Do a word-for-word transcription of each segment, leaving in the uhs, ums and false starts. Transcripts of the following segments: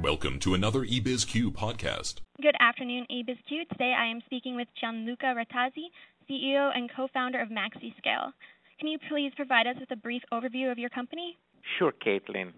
Welcome to another eBizQ podcast. Good afternoon, eBizQ. Today I am speaking with Gianluca Rattazzi, C E O and co-founder of MaxiScale. Can you please provide us with a brief overview of your company? Sure, Caitlin.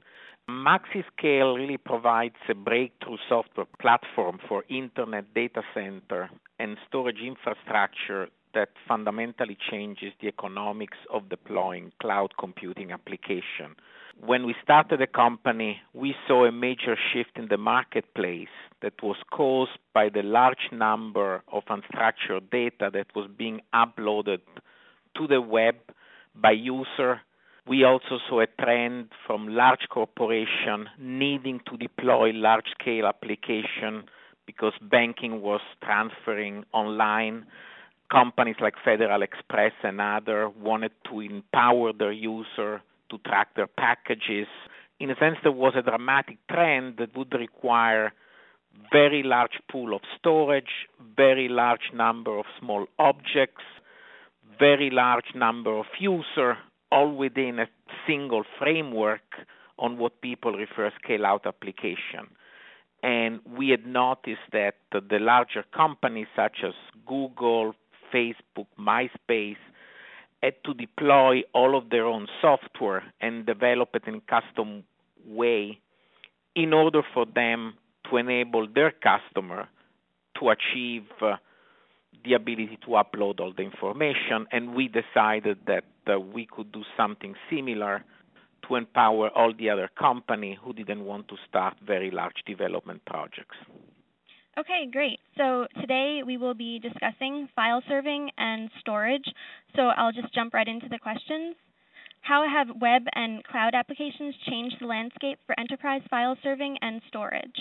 MaxiScale really provides a breakthrough software platform for internet data center and storage infrastructure that fundamentally changes the economics of deploying cloud computing application. When we started the company, we saw a major shift in the marketplace that was caused by the large number of unstructured data that was being uploaded to the web by user. We also saw a trend from large corporations needing to deploy large-scale application because banking was transferring online. Companies like Federal Express and others wanted to empower their user to track their packages. In a sense, there was a dramatic trend that would require very large pool of storage, very large number of small objects, very large number of users, all within a single framework on what people refer scale-out application. And we had noticed that the larger companies such as Google, Facebook, MySpace had to deploy all of their own software and develop it in a custom way in order for them to enable their customer to achieve uh, the ability to upload all the information. And we decided that uh, we could do something similar to empower all the other companies who didn't want to start very large development projects. Okay, great. So today we will be discussing file serving and storage. So I'll just jump right into the questions. How have web and cloud applications changed the landscape for enterprise file serving and storage?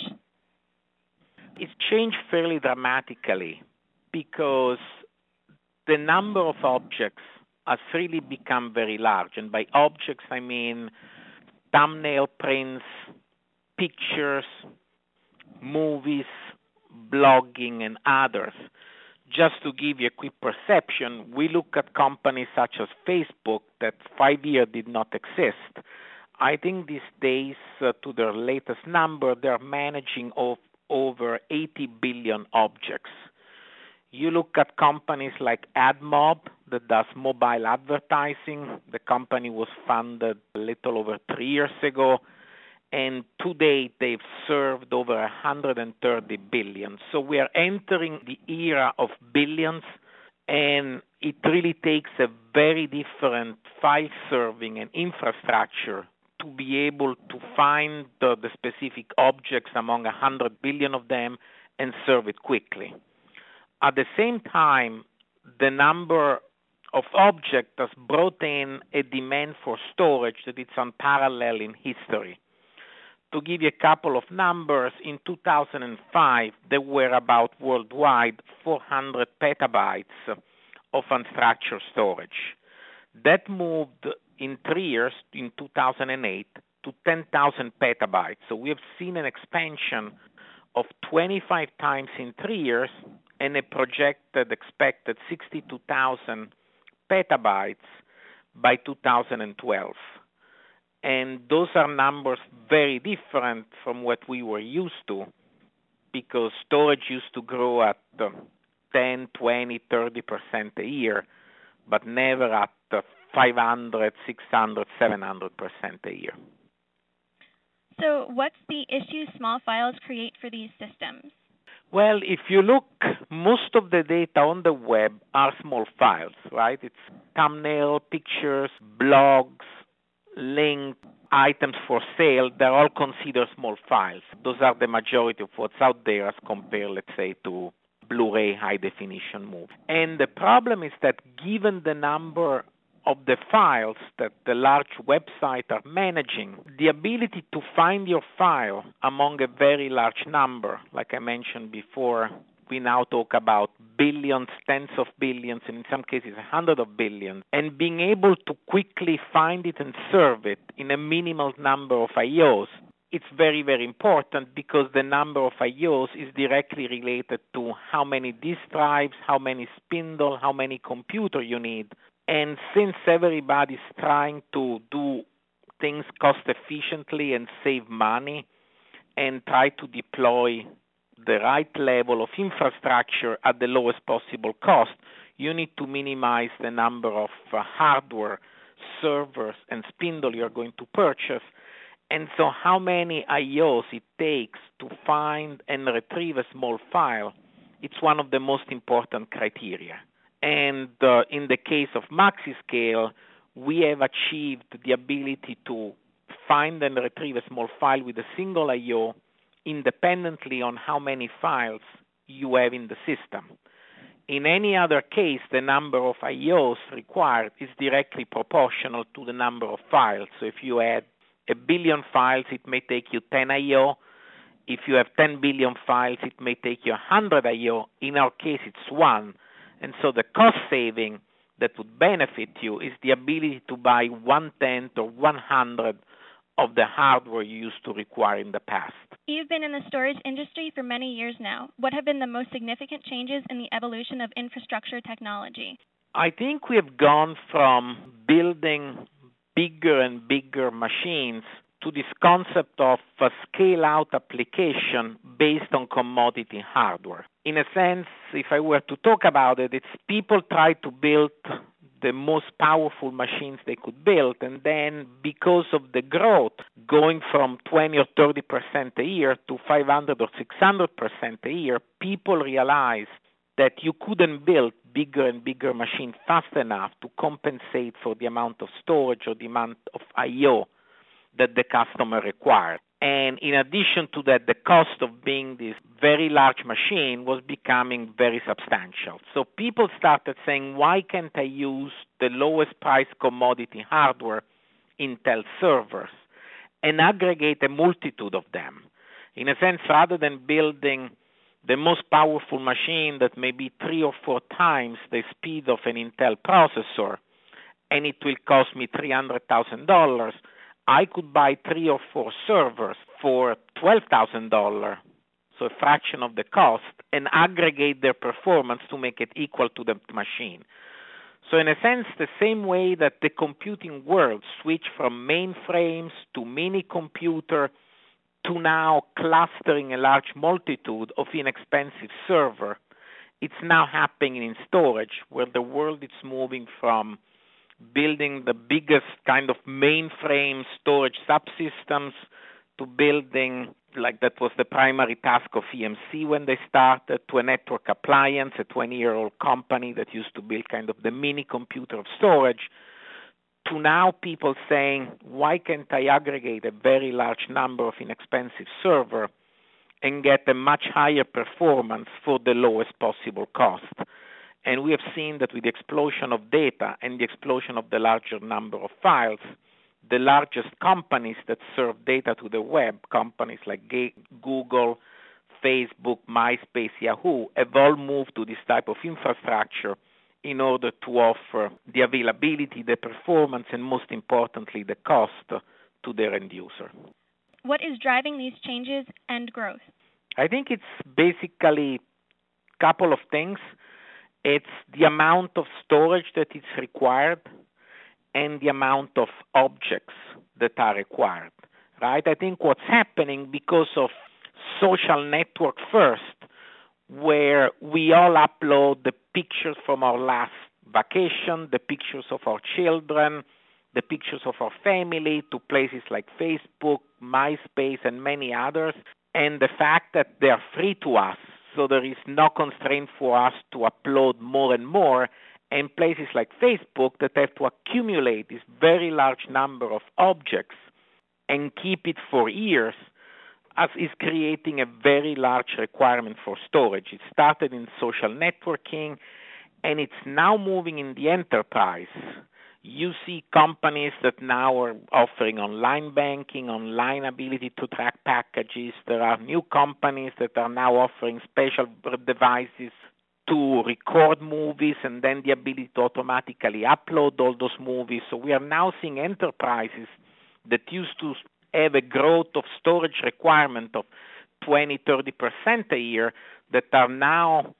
It's changed fairly dramatically because the number of objects has really become very large. And by objects, I mean thumbnail prints, pictures, movies, blogging, and others. Just to give you a quick perception, we look at companies such as Facebook that five years did not exist. I think these days, uh, to their latest number, they're managing of over eighty billion objects. You look at companies like AdMob that does mobile advertising. The company was founded a little over three years ago. And to date, they've served over one hundred thirty billion. So we are entering the era of billions, and it really takes a very different file serving and infrastructure to be able to find the, the specific objects among one hundred billion of them and serve it quickly. At the same time, the number of objects has brought in a demand for storage that is unparalleled in history. To give you a couple of numbers, in two thousand five, there were about worldwide four hundred petabytes of unstructured storage. That moved in three years, in two thousand eight, to ten thousand petabytes. So we have seen an expansion of twenty-five times in three years and a projected expected sixty-two thousand petabytes by two thousand twelve. And those are numbers very different from what we were used to, because storage used to grow at uh, ten, twenty, thirty percent a year, but never at uh, five hundred, six hundred, seven hundred percent a year. So what's the issue small files create for these systems? Well, if you look, most of the data on the web are small files, right? It's thumbnail, pictures, blogs, link, items for sale. They're all considered small files. Those are the majority of what's out there as compared, let's say, to Blu-ray high-definition movie. And the problem is that given the number of the files that the large websites are managing, the ability to find your file among a very large number, like I mentioned before, we now talk about billions, tens of billions, and in some cases hundreds of billions, and being able to quickly find it and serve it in a minimal number of I Os, it's very, very important because the number of I Os is directly related to how many disk drives, how many spindle, how many computer you need. And since everybody's trying to do things cost efficiently and save money, and try to deploy the right level of infrastructure at the lowest possible cost, you need to minimize the number of uh, hardware, servers, and spindle you're going to purchase. And so how many I Os it takes to find and retrieve a small file, it's one of the most important criteria. And uh, in the case of MaxiScale, we have achieved the ability to find and retrieve a small file with a single I O independently on how many files you have in the system. In any other case, the number of I Os required is directly proportional to the number of files. So if you had a billion files, it may take you ten I O. If you have ten billion files, it may take you one hundred I O. In our case, it's one. And so the cost saving that would benefit you is the ability to buy one-tenth or one-hundredth of the hardware you used to require in the past. You've been in the storage industry for many years now. What have been the most significant changes in the evolution of infrastructure technology? I think we have gone from building bigger and bigger machines to this concept of a scale-out application based on commodity hardware. In a sense, if I were to talk about it, it's people try to build the most powerful machines they could build, and then because of the growth, going from twenty or thirty percent a year to five hundred or six hundred percent a year, people realize that you couldn't build bigger and bigger machines fast enough to compensate for the amount of storage or the amount of I O that the customer required. And in addition to that, the cost of being this very large machine was becoming very substantial. So people started saying, why can't I use the lowest price commodity hardware, Intel servers, and aggregate a multitude of them? In a sense, rather than building the most powerful machine that may be three or four times the speed of an Intel processor, and it will cost me three hundred thousand dollars, I could buy three or four servers for twelve thousand dollars, so a fraction of the cost, and aggregate their performance to make it equal to the machine. So in a sense, the same way that the computing world switched from mainframes to mini computer to now clustering a large multitude of inexpensive servers, it's now happening in storage, where the world is moving from building the biggest kind of mainframe storage subsystems to building, like that was the primary task of E M C when they started, to a network appliance, a twenty-year-old company that used to build kind of the mini computer of storage, to now people saying, why can't I aggregate a very large number of inexpensive servers and get a much higher performance for the lowest possible cost? And we have seen that with the explosion of data and the explosion of the larger number of files, the largest companies that serve data to the web, companies like Google, Facebook, MySpace, Yahoo, have all moved to this type of infrastructure in order to offer the availability, the performance, and most importantly, the cost to their end user. What is driving these changes and growth? I think it's basically a couple of things. It's the amount of storage that is required and the amount of objects that are required, right? I think what's happening because of social network first, where we all upload the pictures from our last vacation, the pictures of our children, the pictures of our family to places like Facebook, MySpace, and many others, and the fact that they are free to us, so there is no constraint for us to upload more and more, and places like Facebook that have to accumulate this very large number of objects and keep it for years, as is creating a very large requirement for storage. It started in social networking, and it's now moving in the enterprise. You see companies that now are offering online banking, online ability to track packages. There are new companies that are now offering special devices to record movies and then the ability to automatically upload all those movies. So we are now seeing enterprises that used to have a growth of storage requirement of twenty, thirty percent a year that are now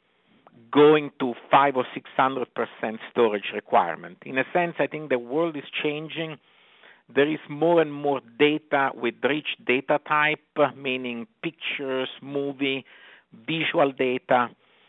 going to five or six hundred percent storage requirement. In a sense, I think the world is changing There is more and more data with rich data type, meaning pictures, movie, visual data,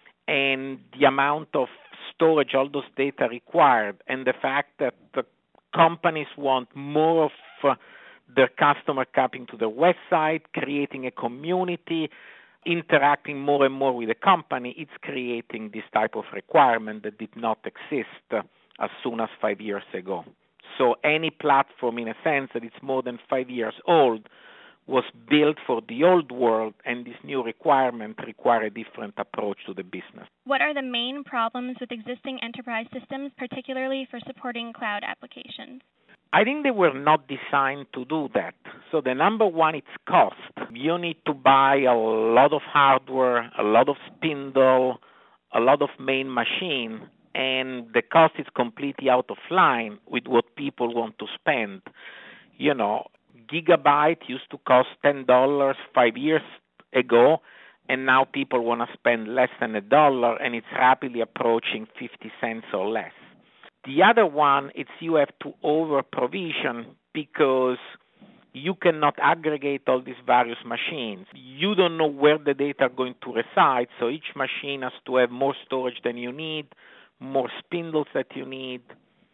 and the amount of storage all those data required, and the fact that the companies want more of uh, their customer coming to their website, creating a community, interacting more and more with the company, it's creating this type of requirement that did not exist uh, as soon as five years ago. So any platform, in a sense, that it's more than five years old was built for the old world, and this new requirement require a different approach to the business. What are the main problems with existing enterprise systems, particularly for supporting cloud applications? I think they were not designed to do that. So the number one, it's cost. You need to buy a lot of hardware, a lot of spindle, a lot of main machine, and the cost is completely out of line with what people want to spend. You know, gigabyte used to cost ten dollars five years ago, and now people want to spend less than a dollar, and it's rapidly approaching fifty cents or less. The other one is you have to over-provision because you cannot aggregate all these various machines. You don't know where the data are going to reside, so each machine has to have more storage than you need, more spindles that you need.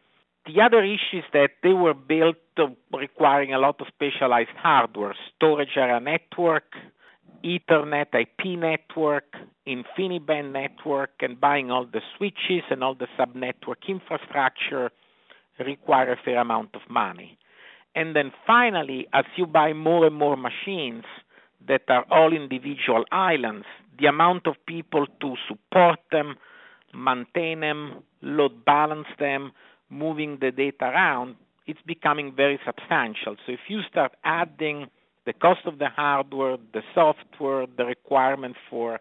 The other issue is that they were built uh, requiring a lot of specialized hardware, storage area network, Ethernet I P network, InfiniBand network, and buying all the switches and all the sub-network infrastructure require a fair amount of money. And then finally, as you buy more and more machines that are all individual islands, the amount of people to support them, maintain them, load balance them, moving the data around, it's becoming very substantial. So if you start adding the cost of the hardware, the software, the requirement for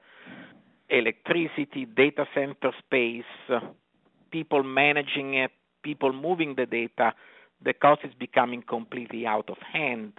electricity, data center space, uh, people managing it, people moving the data, the cost is becoming completely out of hand,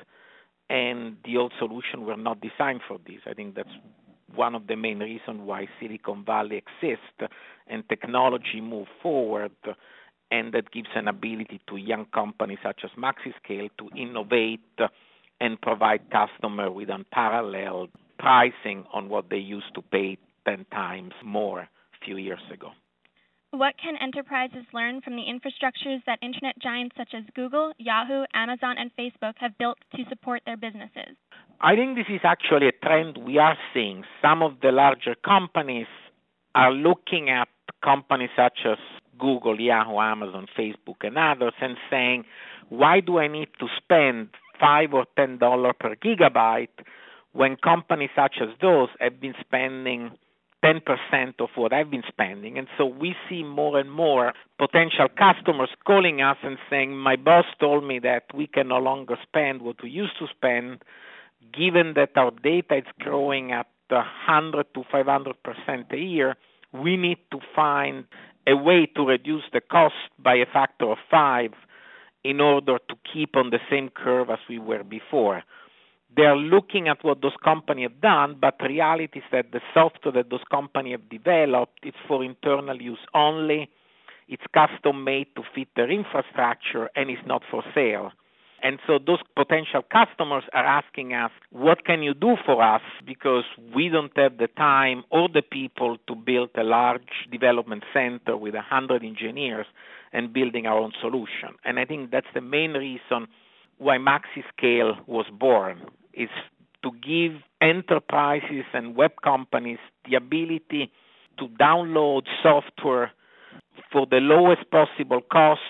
and the old solution were not designed for this. I think that's one of the main reasons why Silicon Valley exists and technology move forward, and that gives an ability to young companies such as MaxiScale to innovate and provide customers with unparalleled pricing on what they used to pay ten times more a few years ago. What can enterprises learn from the infrastructures that internet giants such as Google, Yahoo, Amazon, and Facebook have built to support their businesses? I think this is actually a trend we are seeing. Some of the larger companies are looking at companies such as Google, Yahoo, Amazon, Facebook, and others and saying, why do I need to spend five or ten dollars per gigabyte when companies such as those have been spending ten percent of what I've been spending? And so we see more and more potential customers calling us and saying, my boss told me that we can no longer spend what we used to spend, given that our data is growing at one hundred to five hundred percent a year. We need to find a way to reduce the cost by a factor of five in order to keep on the same curve as we were before. They're looking at what those companies have done, but the reality is that the software that those companies have developed is for internal use only. It's custom-made to fit their infrastructure, and it's not for sale. And so those potential customers are asking us, what can you do for us? Because we don't have the time or the people to build a large development center with one hundred engineers and building our own solution. And I think that's the main reason why MaxiScale was born, is to give enterprises and web companies the ability to download software for the lowest possible cost,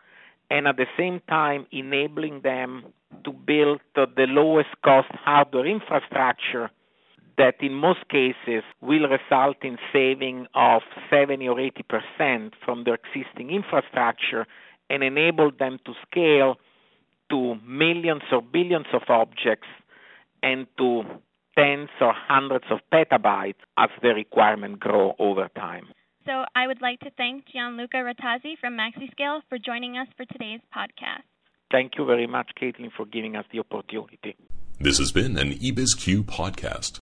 and at the same time enabling them to build the, the lowest cost hardware infrastructure that in most cases will result in saving of seventy or eighty percent from their existing infrastructure and enable them to scale to millions or billions of objects and to tens or hundreds of petabytes as the requirement grow over time. So I would like to thank Gianluca Rattazzi from MaxiScale for joining us for today's podcast. Thank you very much, Caitlin, for giving us the opportunity. This has been an eBizQ podcast.